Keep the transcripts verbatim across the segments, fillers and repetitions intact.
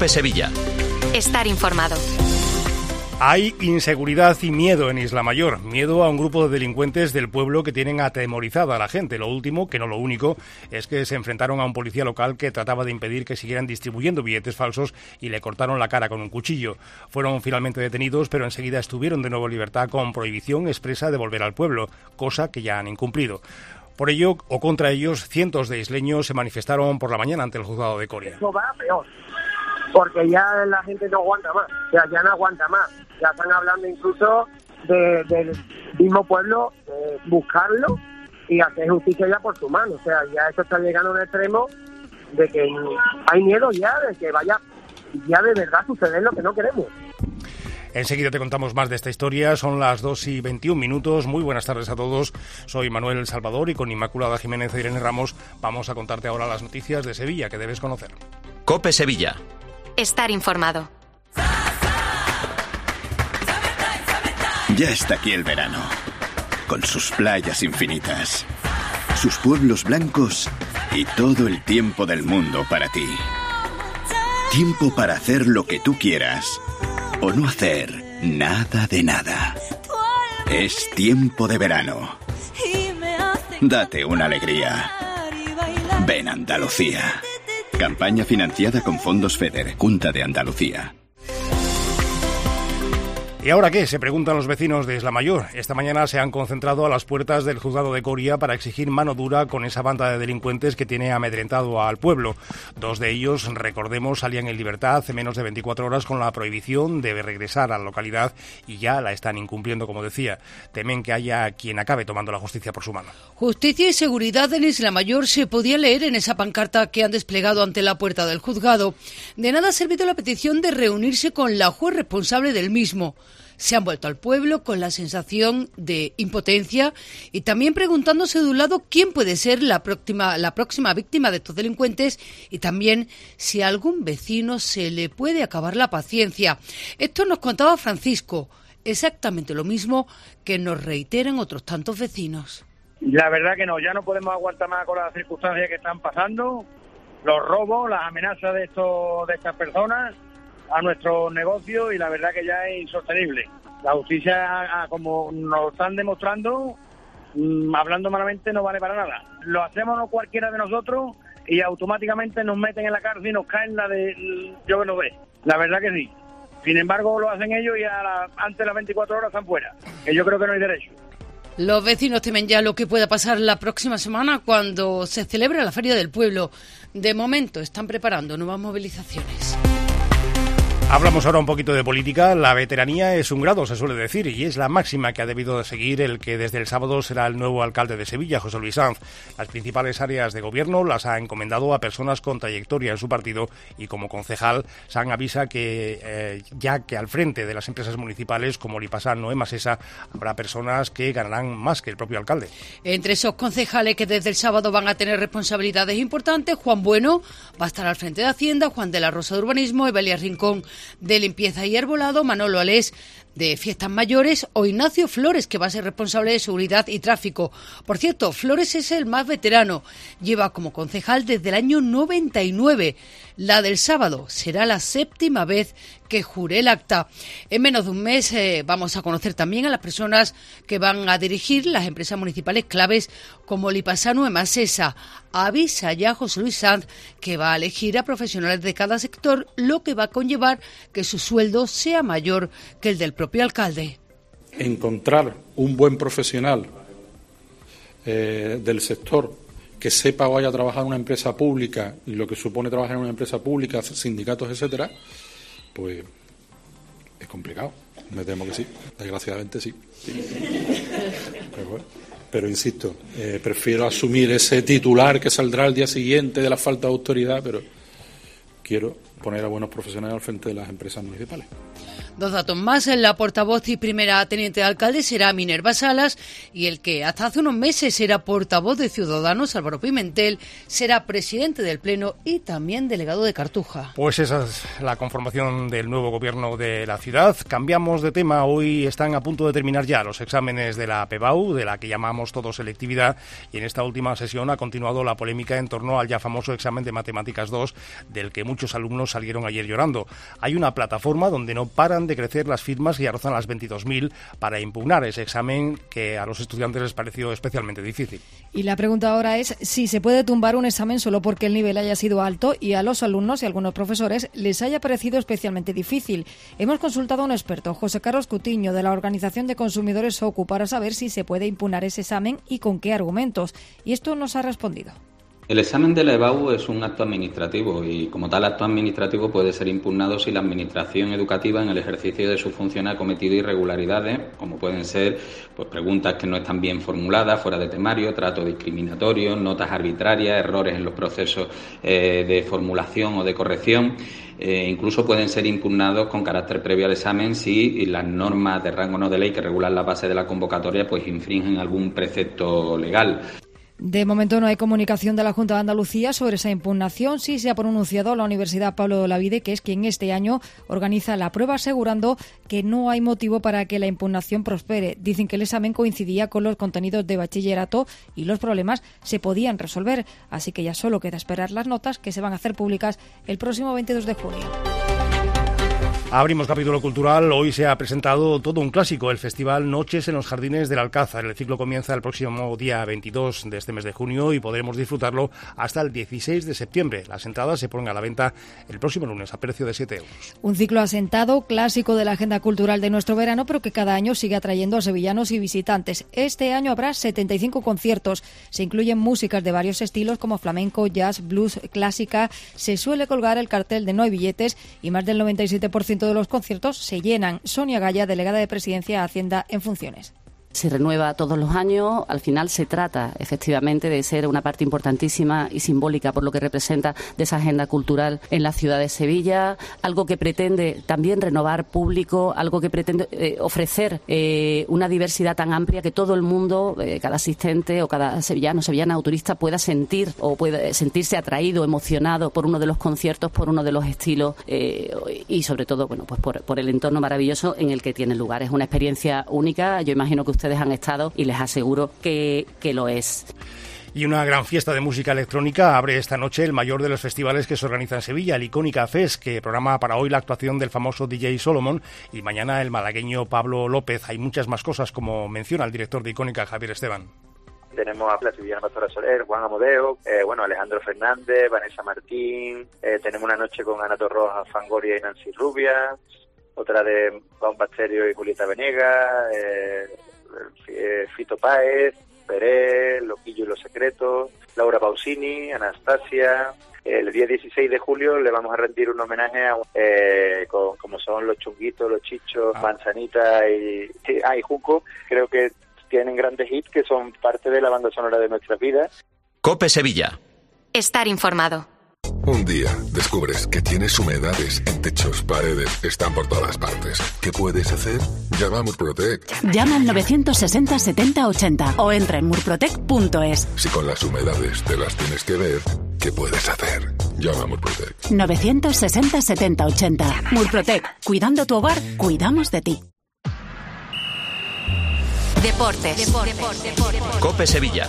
COPE Sevilla. Estar informado. Hay inseguridad y miedo en Isla Mayor, miedo a un grupo de delincuentes del pueblo que tienen atemorizada a la gente. Lo último, que no lo único, es que se enfrentaron a un policía local que trataba de impedir que siguieran distribuyendo billetes falsos y le cortaron la cara con un cuchillo. Fueron finalmente detenidos, pero enseguida estuvieron de nuevo en libertad con prohibición expresa de volver al pueblo, cosa que ya han incumplido. Por ello, o contra ellos, cientos de isleños se manifestaron por la mañana ante el juzgado de Coria. Eso va peor, porque ya la gente no aguanta más, o sea, ya no aguanta más. Ya están hablando incluso de, del mismo pueblo, de buscarlo y hacer justicia ya por su mano. O sea, ya esto está llegando a un extremo de que hay miedo ya de que vaya ya de verdad suceder lo que no queremos. Enseguida te contamos más de esta historia. Son las dos y veintiún minutos. Muy buenas tardes a todos. Soy Manuel Salvador y con Inmaculada Jiménez e Irene Ramos vamos a contarte ahora las noticias de Sevilla que debes conocer. COPE Sevilla. Estar informado. Ya está aquí el verano, con sus playas infinitas, sus pueblos blancos y todo el tiempo del mundo para ti. Tiempo para hacer lo que tú quieras o no hacer nada de nada. Es tiempo de verano. Date una alegría. Ven Andalucía. Campaña financiada con fondos FEDER, Junta de Andalucía. ¿Y ahora qué?, se preguntan los vecinos de Isla Mayor. Esta mañana se han concentrado a las puertas del juzgado de Coria para exigir mano dura con esa banda de delincuentes que tiene amedrentado al pueblo. Dos de ellos, recordemos, salían en libertad hace menos de veinticuatro horas con la prohibición de regresar a la localidad y ya la están incumpliendo, como decía. Temen que haya quien acabe tomando la justicia por su mano. Justicia y seguridad en Isla Mayor se podía leer en esa pancarta que han desplegado ante la puerta del juzgado. De nada ha servido la petición de reunirse con la juez responsable del mismo. Se han vuelto al pueblo con la sensación de impotencia y también preguntándose de un lado quién puede ser la próxima, la próxima víctima de estos delincuentes y también si a algún vecino se le puede acabar la paciencia. Esto nos contaba Francisco, exactamente lo mismo que nos reiteran otros tantos vecinos. La verdad que no, ya no podemos aguantar más con las circunstancias que están pasando, los robos, las amenazas de estos de estas personas a nuestro negocio y la verdad que ya es insostenible. La justicia, como nos están demostrando, mmm, hablando malamente, no vale para nada. Lo hacemos no cualquiera de nosotros y automáticamente nos meten en la cárcel y nos caen la de yo que no ve. La verdad que sí. Sin embargo, lo hacen ellos y a la, antes de las veinticuatro horas están fuera, que yo creo que no hay derecho. Los vecinos temen ya lo que pueda pasar la próxima semana cuando se celebre la Feria del Pueblo. De momento están preparando nuevas movilizaciones. Hablamos ahora un poquito de política. La veteranía es un grado, se suele decir, y es la máxima que ha debido de seguir el que desde el sábado será el nuevo alcalde de Sevilla, José Luis Sanz. Las principales áreas de gobierno las ha encomendado a personas con trayectoria en su partido y como concejal Sanz avisa que eh, ya que al frente de las empresas municipales como Lipasán o Emasesa habrá personas que ganarán más que el propio alcalde. Entre esos concejales que desde el sábado van a tener responsabilidades importantes, Juan Bueno va a estar al frente de Hacienda, Juan de la Rosa de Urbanismo, Evelia Rincón de Limpieza y Arbolado, Manolo Alés de Fiestas Mayores o Ignacio Flores, que va a ser responsable de Seguridad y Tráfico. Por cierto, Flores es el más veterano, lleva como concejal desde el año noventa y nueve. La del sábado será la séptima vez que jure el acta. En menos de un mes eh, vamos a conocer también a las personas que van a dirigir las empresas municipales claves como Lipasán o Emasesa. Avisa ya José Luis Sanz que va a elegir a profesionales de cada sector, lo que va a conllevar que su sueldo sea mayor que el del propio alcalde. Encontrar un buen profesional eh, del sector que sepa o haya trabajado en una empresa pública y lo que supone trabajar en una empresa pública, sindicatos, etcétera, pues es complicado. Me temo que sí, desgraciadamente sí. Pero, bueno, pero insisto, eh, prefiero asumir ese titular que saldrá al día siguiente de la falta de autoridad, pero quiero poner a buenos profesionales al frente de las empresas municipales. Dos datos más, la portavoz y primera teniente de alcalde será Minerva Salas y el que hasta hace unos meses era portavoz de Ciudadanos, Álvaro Pimentel, será presidente del Pleno y también delegado de Cartuja. Pues esa es la conformación del nuevo gobierno de la ciudad. Cambiamos de tema, hoy están a punto de terminar ya los exámenes de la P B A U, de la que llamamos todos selectividad, y en esta última sesión ha continuado la polémica en torno al ya famoso examen de Matemáticas dos, del que muchos alumnos salieron ayer llorando. Hay una plataforma donde no paran de crecer las firmas y ya rozan las veintidós mil para impugnar ese examen que a los estudiantes les pareció especialmente difícil. Y la pregunta ahora es si se puede tumbar un examen solo porque el nivel haya sido alto y a los alumnos y algunos profesores les haya parecido especialmente difícil. Hemos consultado a un experto, José Carlos Cutiño, de la Organización de Consumidores OCU, para saber si se puede impugnar ese examen y con qué argumentos. Y esto nos ha respondido. El examen de la E B A U es un acto administrativo y, como tal acto administrativo, puede ser impugnado si la Administración educativa en el ejercicio de su función ha cometido irregularidades, como pueden ser pues, preguntas que no están bien formuladas, fuera de temario, trato discriminatorio, notas arbitrarias, errores en los procesos eh, de formulación o de corrección. Eh, incluso pueden ser impugnados con carácter previo al examen si las normas de rango no de ley que regulan la base de la convocatoria pues infringen algún precepto legal. De momento no hay comunicación de la Junta de Andalucía sobre esa impugnación. Sí se ha pronunciado la Universidad Pablo de Olavide, que es quien este año organiza la prueba, asegurando que no hay motivo para que la impugnación prospere. Dicen que el examen coincidía con los contenidos de bachillerato y los problemas se podían resolver. Así que ya solo queda esperar las notas, que se van a hacer públicas el próximo veintidós de junio. Abrimos capítulo cultural. Hoy se ha presentado todo un clásico, el Festival Noches en los Jardines del Alcázar. El ciclo comienza el próximo día veintidós de este mes de junio y podremos disfrutarlo hasta el dieciséis de septiembre. Las entradas se ponen a la venta el próximo lunes a precio de siete euros. Un ciclo asentado, clásico de la agenda cultural de nuestro verano, pero que cada año sigue atrayendo a sevillanos y visitantes. Este año habrá setenta y cinco conciertos. Se incluyen músicas de varios estilos como flamenco, jazz, blues, clásica. Se suele colgar el cartel de no hay billetes y más del noventa y siete por ciento de los conciertos se llenan. Sonia Gaya, delegada de Presidencia de Hacienda en funciones. Se renueva todos los años. Al final se trata efectivamente de ser una parte importantísima y simbólica por lo que representa de esa agenda cultural en la ciudad de Sevilla, algo que pretende también renovar público, algo que pretende eh, ofrecer eh, una diversidad tan amplia que todo el mundo, eh, cada asistente o cada sevillano, sevillana o turista pueda sentir o pueda sentirse atraído, emocionado por uno de los conciertos, por uno de los estilos eh, y sobre todo, bueno, pues por, por el entorno maravilloso en el que tiene lugar. Es una experiencia única. Yo imagino que usted ustedes han estado y les aseguro que, que lo es. Y una gran fiesta de música electrónica abre esta noche el mayor de los festivales que se organiza en Sevilla, el Icónica Fest, que programa para hoy la actuación del famoso D J Solomon y mañana el malagueño Pablo López. Hay muchas más cosas, como menciona el director de Icónica, Javier Esteban. Tenemos a la sevillana Pastora Soler, Juan Amodeo, eh, bueno, Alejandro Fernández, Vanessa Martín, eh, tenemos una noche con Ana Torroja, Fangoria y Nancy Rubia, otra de Juan Basterio y Julieta Venegas, eh, Fito Páez, Pérez, Loquillo y los Secretos, Laura Pausini, Anastasia. El día dieciséis de julio le vamos a rendir un homenaje a eh, con, como son los Chunguitos, los Chichos, Manzanita y, y, ah, y Junco. Creo que tienen grandes hits que son parte de la banda sonora de nuestras vidas. COPE Sevilla. Estar informado. Un día descubres que tienes humedades en techos, paredes, están por todas partes. ¿Qué puedes hacer? Llama a Murprotec. Llama al novecientos sesenta setenta ochenta o entra en murprotec punto es. Si con las humedades te las tienes que ver, ¿qué puedes hacer? Llama a Murprotec. novecientos sesenta setenta ochenta. Murprotec. Cuidando tu hogar, cuidamos de ti. Deportes. Deportes. Deportes. Deportes. COPE Sevilla.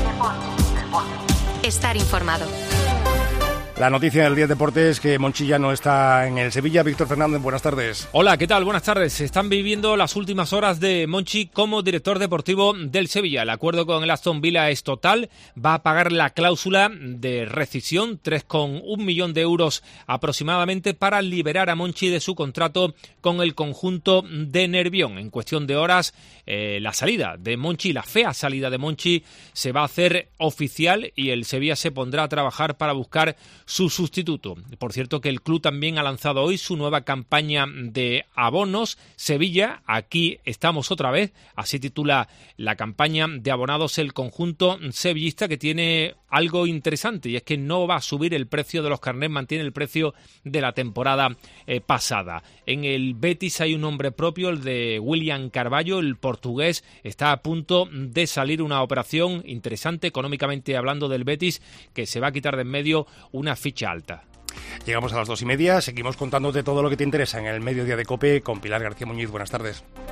Estar informado. La noticia del día de deportes es que Monchi no está en el Sevilla. Víctor Fernández, buenas tardes. Hola, ¿qué tal? Buenas tardes. Se están viviendo las últimas horas de Monchi como director deportivo del Sevilla. El acuerdo con el Aston Villa es total. Va a pagar la cláusula de rescisión, tres coma uno millón de euros aproximadamente, para liberar a Monchi de su contrato con el conjunto de Nervión. En cuestión de horas, eh, la salida de Monchi, la fea salida de Monchi, se va a hacer oficial y el Sevilla se pondrá a trabajar para buscar su sustituto. Por cierto que el club también ha lanzado hoy su nueva campaña de abonos. Sevilla, aquí estamos otra vez, así titula la campaña de abonados el conjunto sevillista, que tiene algo interesante, y es que no va a subir el precio de los carnés, mantiene el precio de la temporada eh, pasada. En el Betis hay un nombre propio, el de William Carvalho, el portugués. Está a punto de salir una operación interesante económicamente hablando del Betis, que se va a quitar de en medio una ficha alta. Llegamos a las dos y media, seguimos contándote todo lo que te interesa en el Mediodía de COPE con Pilar García Muñiz. Buenas tardes.